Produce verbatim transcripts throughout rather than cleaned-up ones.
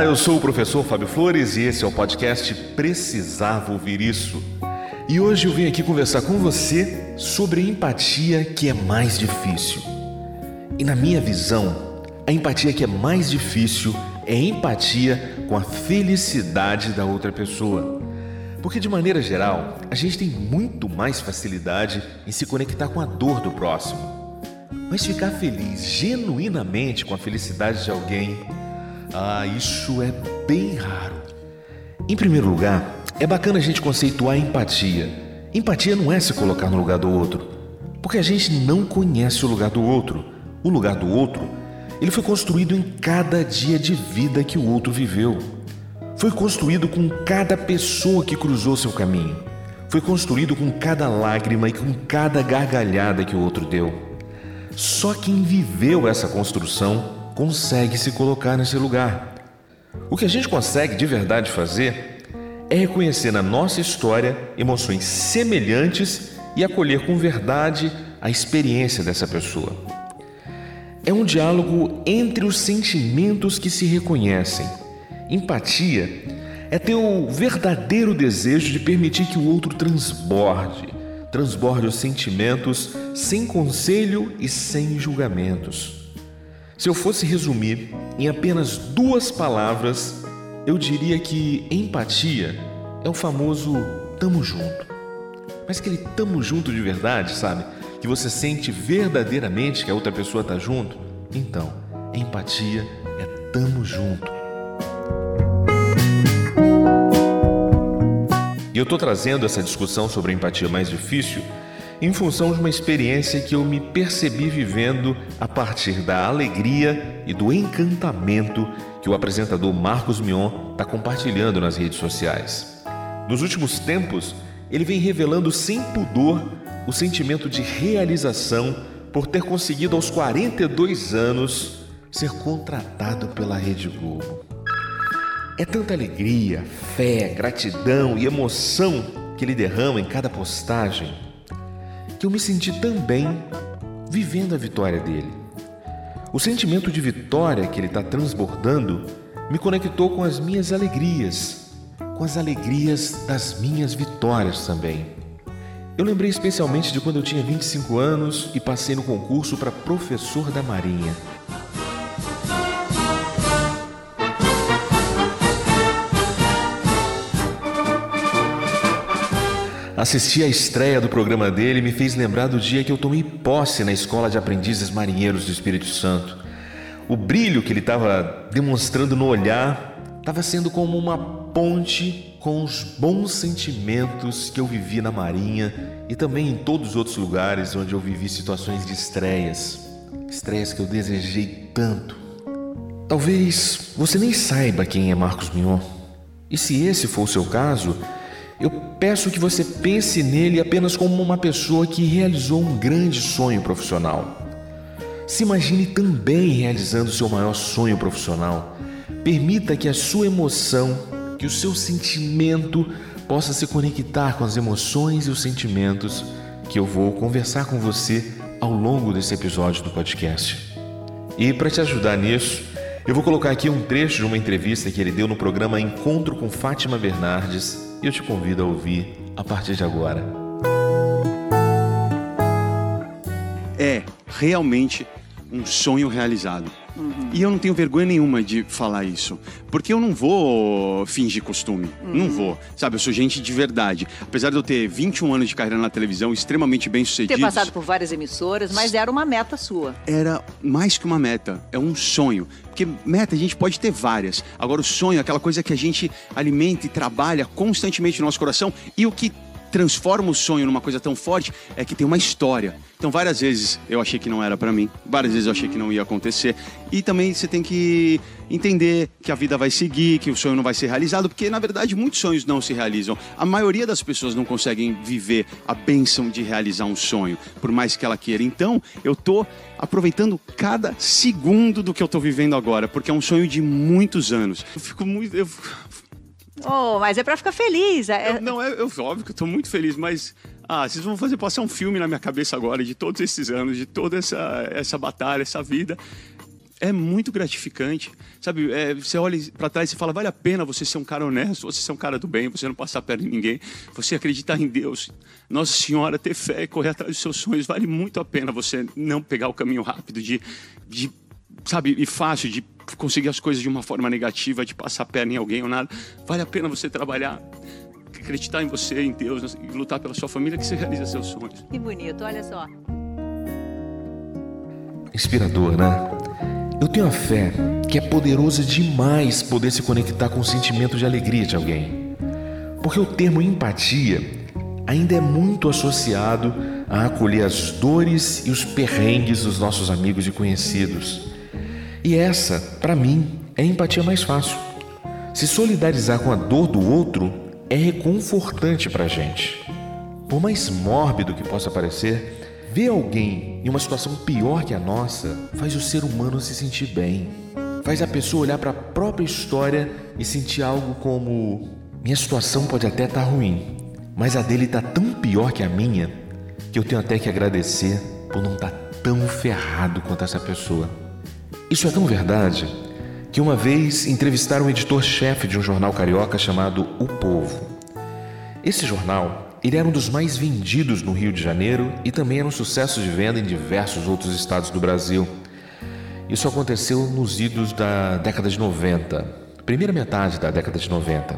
Olá, eu sou o professor Fábio Flores e esse é o podcast Precisava Ouvir Isso. E hoje eu vim aqui conversar com você sobre a empatia que é mais difícil. E na minha visão, a empatia que é mais difícil é a empatia com a felicidade da outra pessoa. Porque de maneira geral, a gente tem muito mais facilidade em se conectar com a dor do próximo. Mas ficar feliz genuinamente com a felicidade de alguém, ah, isso é bem raro. Em primeiro lugar, é bacana a gente conceituar a empatia. Empatia não é se colocar no lugar do outro, porque a gente não conhece o lugar do outro. O lugar do outro, ele foi construído em cada dia de vida que o outro viveu. Foi construído com cada pessoa que cruzou seu caminho. Foi construído com cada lágrima e com cada gargalhada que o outro deu. Só quem viveu essa construção consegue se colocar nesse lugar. O que a gente consegue de verdade fazer é reconhecer na nossa história emoções semelhantes e acolher com verdade a experiência dessa pessoa. É um diálogo entre os sentimentos que se reconhecem. Empatia é ter o verdadeiro desejo de permitir que o outro transborde, transborde os sentimentos sem conselho e sem julgamentos. Se eu fosse resumir em apenas duas palavras, eu diria que empatia é o famoso tamo junto. Mas aquele tamo junto de verdade, sabe? Que você sente verdadeiramente que a outra pessoa tá junto. Então, empatia é tamo junto. E eu tô trazendo essa discussão sobre a empatia mais difícil em função de uma experiência que eu me percebi vivendo a partir da alegria e do encantamento que o apresentador Marcos Mion está compartilhando nas redes sociais. Nos últimos tempos, ele vem revelando sem pudor o sentimento de realização por ter conseguido aos quarenta e dois anos ser contratado pela Rede Globo. É tanta alegria, fé, gratidão e emoção que ele derrama em cada postagem que eu me senti também vivendo a vitória dele. O sentimento de vitória que ele está transbordando me conectou com as minhas alegrias, com as alegrias das minhas vitórias também. Eu lembrei especialmente de quando eu tinha vinte e cinco anos e passei no concurso para professor da Marinha. Assistir à estreia do programa dele me fez lembrar do dia que eu tomei posse na Escola de Aprendizes Marinheiros do Espírito Santo. O brilho que ele estava demonstrando no olhar estava sendo como uma ponte com os bons sentimentos que eu vivi na Marinha e também em todos os outros lugares onde eu vivi situações de estreias, estreias que eu desejei tanto. Talvez você nem saiba quem é Marcos Mion. E se esse for o seu caso, eu peço que você pense nele apenas como uma pessoa que realizou um grande sonho profissional. Se imagine também realizando seu maior sonho profissional. Permita que a sua emoção, que o seu sentimento possa se conectar com as emoções e os sentimentos que eu vou conversar com você ao longo desse episódio do podcast. E para te ajudar nisso, eu vou colocar aqui um trecho de uma entrevista que ele deu no programa Encontro com Fátima Bernardes e eu te convido a ouvir a partir de agora. É realmente um sonho realizado. Uhum. E eu não tenho vergonha nenhuma de falar isso, porque eu não vou fingir costume, uhum. não vou, sabe, eu sou gente de verdade. Apesar de eu ter vinte e um anos de carreira na televisão, extremamente bem sucedido. Ter passado por várias emissoras, mas era uma meta sua. Era mais que uma meta, é um sonho. Porque meta a gente pode ter várias. Agora o sonho é aquela coisa que a gente alimenta e trabalha constantemente no nosso coração, e o que transforma o sonho numa coisa tão forte é que tem uma história. Então várias vezes eu achei que não era pra mim, várias vezes eu achei que não ia acontecer, e também você tem que entender que a vida vai seguir, que o sonho não vai ser realizado, porque na verdade muitos sonhos não se realizam. A maioria das pessoas não conseguem viver a bênção de realizar um sonho, por mais que ela queira. Então eu tô aproveitando cada segundo do que eu tô vivendo agora, porque é um sonho de muitos anos. Eu fico muito... Eu... Oh, mas é pra ficar feliz. É... Eu, não, é, eu, óbvio que eu tô muito feliz, mas... Ah, vocês vão fazer passar um filme na minha cabeça agora de todos esses anos, de toda essa, essa batalha, essa vida. É muito gratificante, sabe? É, você olha para trás e fala, vale a pena você ser um cara honesto, você ser um cara do bem, você não passar perto de ninguém, você acreditar em Deus, Nossa Senhora, ter fé, correr atrás dos seus sonhos, vale muito a pena você não pegar o caminho rápido de, de sabe, e fácil, de conseguir as coisas de uma forma negativa, de passar a perna em alguém ou nada. Vale a pena você trabalhar, acreditar em você, em Deus, e lutar pela sua família, que você realiza seus sonhos. Que bonito, olha só. Inspirador, né? Eu tenho a fé que é poderoso demais poder se conectar com o sentimento de alegria de alguém. Porque o termo empatia ainda é muito associado a acolher as dores e os perrengues dos nossos amigos e conhecidos. E essa, para mim, é a empatia mais fácil. Se solidarizar com a dor do outro é reconfortante pra gente. Por mais mórbido que possa parecer, ver alguém em uma situação pior que a nossa faz o ser humano se sentir bem. Faz a pessoa olhar para a própria história e sentir algo como: minha situação pode até estar ruim, mas a dele está tão pior que a minha que eu tenho até que agradecer por não estar tão ferrado quanto essa pessoa. Isso é tão verdade que uma vez entrevistaram o editor-chefe de um jornal carioca chamado O Povo. Esse jornal ele era um dos mais vendidos no Rio de Janeiro e também era um sucesso de venda em diversos outros estados do Brasil. Isso aconteceu nos idos da década de noventa, primeira metade da década de noventa.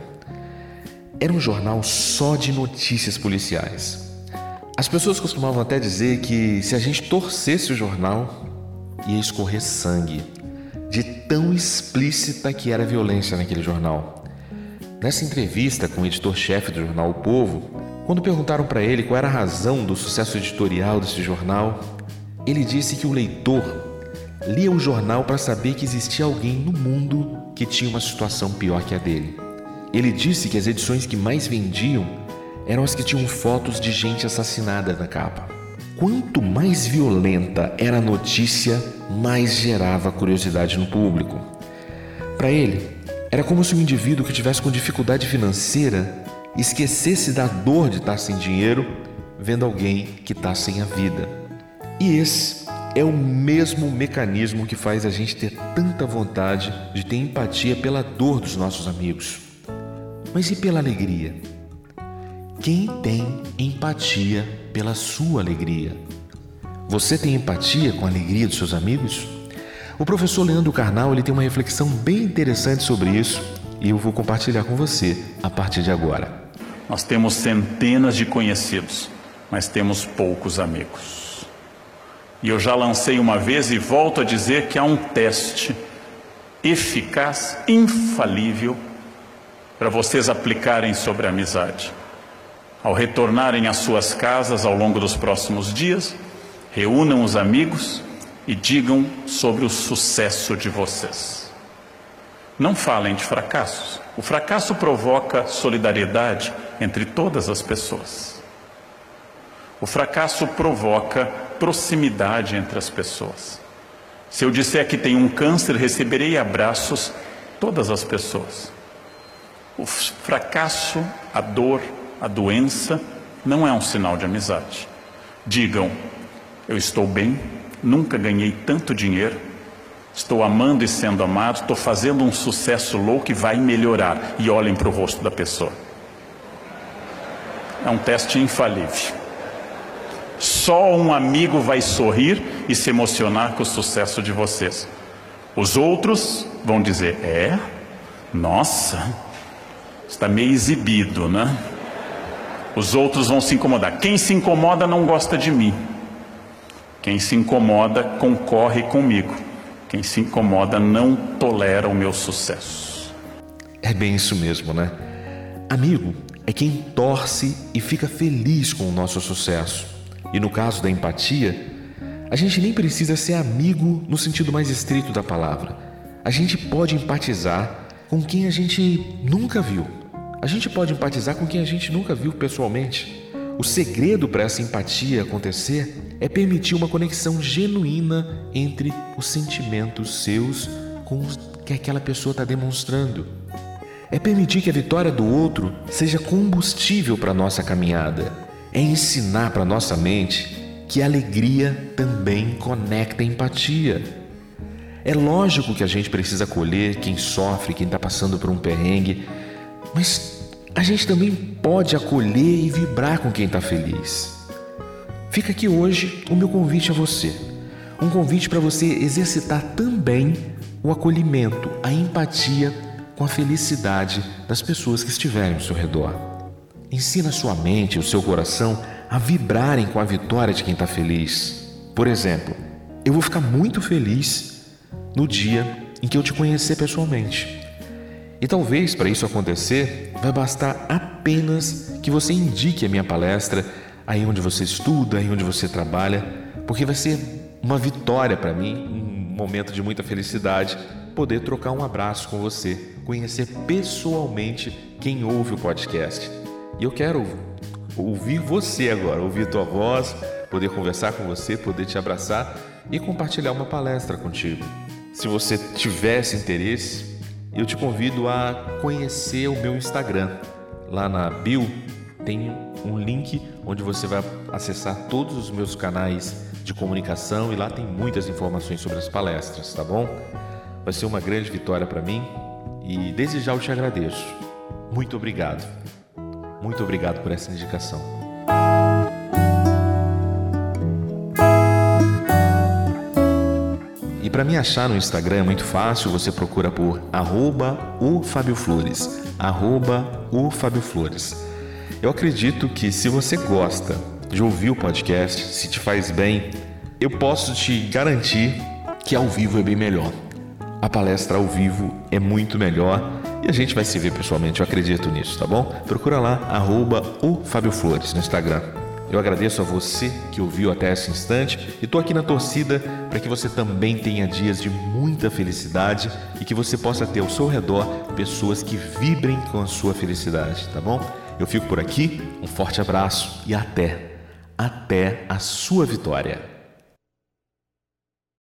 Era um jornal só de notícias policiais. As pessoas costumavam até dizer que se a gente torcesse o jornal, ia escorrer sangue, de tão explícita que era a violência naquele jornal. Nessa entrevista com o editor-chefe do jornal O Povo, quando perguntaram para ele qual era a razão do sucesso editorial desse jornal, ele disse que o leitor lia o jornal para saber que existia alguém no mundo que tinha uma situação pior que a dele. Ele disse que as edições que mais vendiam eram as que tinham fotos de gente assassinada na capa. Quanto mais violenta era a notícia, mais gerava curiosidade no público. Para ele, era como se um indivíduo que tivesse com dificuldade financeira esquecesse da dor de estar sem dinheiro, vendo alguém que está sem a vida. E esse é o mesmo mecanismo que faz a gente ter tanta vontade de ter empatia pela dor dos nossos amigos. Mas e pela alegria? Quem tem empatia pela sua alegria? Você tem empatia com a alegria dos seus amigos? O professor Leandro Carnal ele tem uma reflexão bem interessante sobre isso e eu vou compartilhar com você a partir de agora. Nós temos centenas de conhecidos, mas temos poucos amigos. E eu já lancei uma vez e volto a dizer que há um teste eficaz, infalível, para vocês aplicarem sobre a amizade. Ao retornarem às suas casas ao longo dos próximos dias, reúnam os amigos e digam sobre o sucesso de vocês. Não falem de fracassos. O fracasso provoca solidariedade entre todas as pessoas. O fracasso provoca proximidade entre as pessoas. Se eu disser que tenho um câncer, receberei abraços todas as pessoas. O fracasso, a dor, a doença não é um sinal de amizade. Digam: eu estou bem, nunca ganhei tanto dinheiro, estou amando e sendo amado, estou fazendo um sucesso louco e vai melhorar. E olhem para o rosto da pessoa. É um teste infalível. Só um amigo vai sorrir e se emocionar com o sucesso de vocês. Os outros vão dizer: é? Nossa, está meio exibido, né? Os outros vão se incomodar. Quem se incomoda não gosta de mim. Quem se incomoda concorre comigo. Quem se incomoda não tolera o meu sucesso. É bem isso mesmo, né? Amigo é quem torce e fica feliz com o nosso sucesso. E no caso da empatia, a gente nem precisa ser amigo no sentido mais estrito da palavra. A gente pode empatizar com quem a gente nunca viu. A gente pode empatizar com quem a gente nunca viu pessoalmente. O segredo para essa empatia acontecer é permitir uma conexão genuína entre os sentimentos seus com os que aquela pessoa está demonstrando. É permitir que a vitória do outro seja combustível para a nossa caminhada. É ensinar para a nossa mente que a alegria também conecta a empatia. É lógico que a gente precisa acolher quem sofre, quem está passando por um perrengue, mas a gente também pode acolher e vibrar com quem está feliz. Fica aqui hoje o meu convite a você. Um convite para você exercitar também o acolhimento, a empatia com a felicidade das pessoas que estiverem ao seu redor. Ensina a sua mente e o seu coração a vibrarem com a vitória de quem está feliz. Por exemplo, eu vou ficar muito feliz no dia em que eu te conhecer pessoalmente. E talvez para isso acontecer, vai bastar apenas que você indique a minha palestra aí onde você estuda, aí onde você trabalha, porque vai ser uma vitória para mim, um momento de muita felicidade, poder trocar um abraço com você, conhecer pessoalmente quem ouve o podcast. E eu quero ouvir você agora, ouvir tua voz, poder conversar com você, poder te abraçar e compartilhar uma palestra contigo. Se você tivesse interesse, eu te convido a conhecer o meu Instagram. Lá na bio tem um link onde você vai acessar todos os meus canais de comunicação e lá tem muitas informações sobre as palestras, tá bom? Vai ser uma grande vitória para mim e desde já eu te agradeço. Muito obrigado. Muito obrigado por essa indicação. E para me achar no Instagram é muito fácil, você procura por arroba o Fábio Flores, arroba o Fábio Flores. Eu acredito que se você gosta de ouvir o podcast, se te faz bem, eu posso te garantir que ao vivo é bem melhor. A palestra ao vivo é muito melhor e a gente vai se ver pessoalmente, eu acredito nisso, tá bom? Procura lá, arroba o Fábio Flores no Instagram. Eu agradeço a você que ouviu até esse instante e estou aqui na torcida para que você também tenha dias de muita felicidade e que você possa ter ao seu redor pessoas que vibrem com a sua felicidade, tá bom? Eu fico por aqui, um forte abraço e até, até a sua vitória.